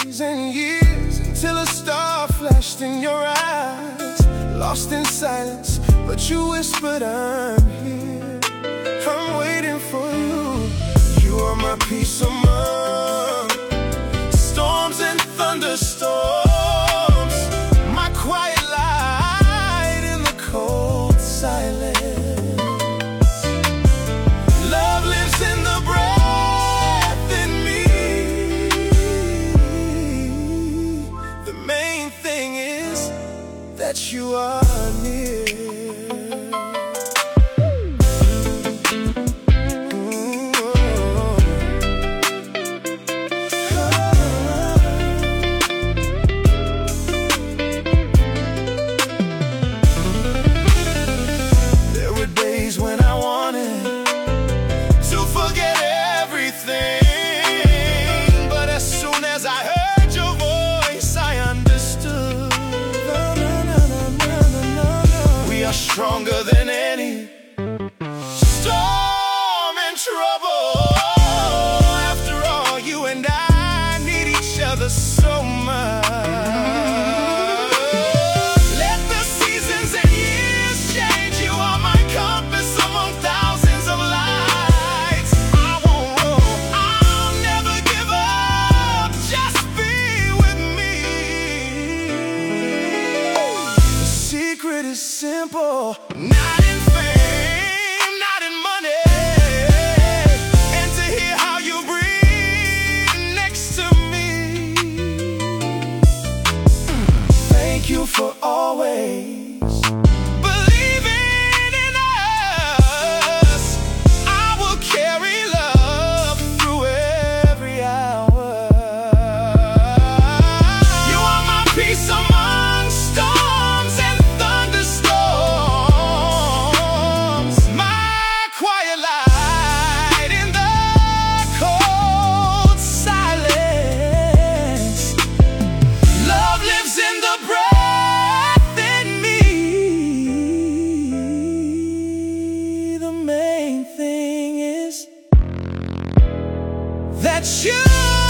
days and years until a star flashed in your eyes. Lost in silence, but you whispered, I'm here. I'm waiting for you. You are my peace of mind. Storms and thunderstorms, my quiet light in the cold silence. Love lives in the breath in me. The main thing is that you are near. When I wanted to forget everything, but as soon as I heard your voice, I understood. We are stronger than any storm and trouble. After all, you and I need each other so much. Secret is simple, not in fame, not in money, and to hear how you breathe next to me. Thank you for always believing in us. I will carry love through every hour. You are my peace of mind. That you